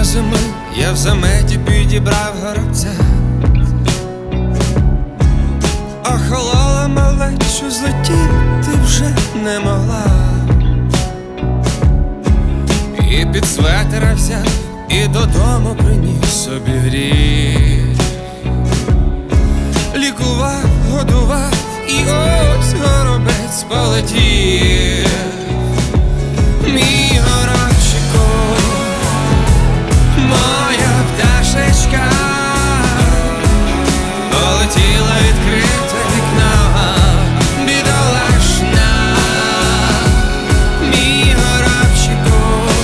Настання зими я в заметі підібрав горобця. Охолола малечу, злетіти вже не могла. І під светера взяв, і додому приніс собі гріх. Лікував, годував, і ось горобець полетів. Мій горобчику, моя пташечка, полетіла відкрите вікно, бідолашна. Мій горобчику,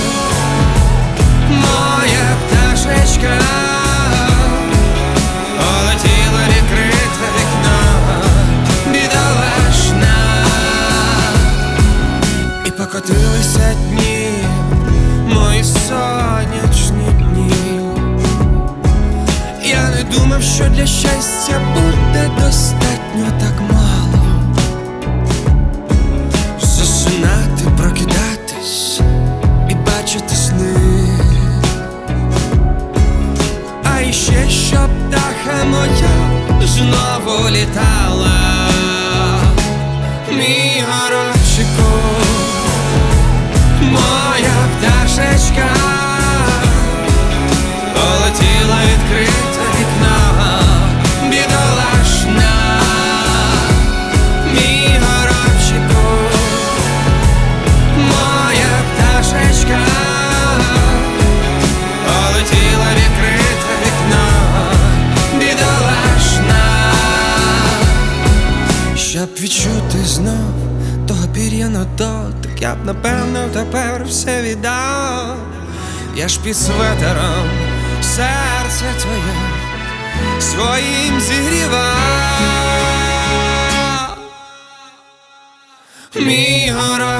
моя пташечка, полетіла відкрите вікно, бідолашна. І покотилися дні, мої сонячні дні. Я не думав, що для щастя буде достатньо так мало. Засинати, прокидатись і бачити сни. А іще щоб птаха моя знову літала. Мій горобчику, моя пташечка, полетіла відкрите вікно, бідолашна. Мій горобчику, моя пташечка, полетіла відкрите вікно, бідолашна. Щоб відчути знов того пір'яного дотик, я б напевно тепер все віддав. Я ж під светером серце твоє своїм зігрівав. Мій горобчику,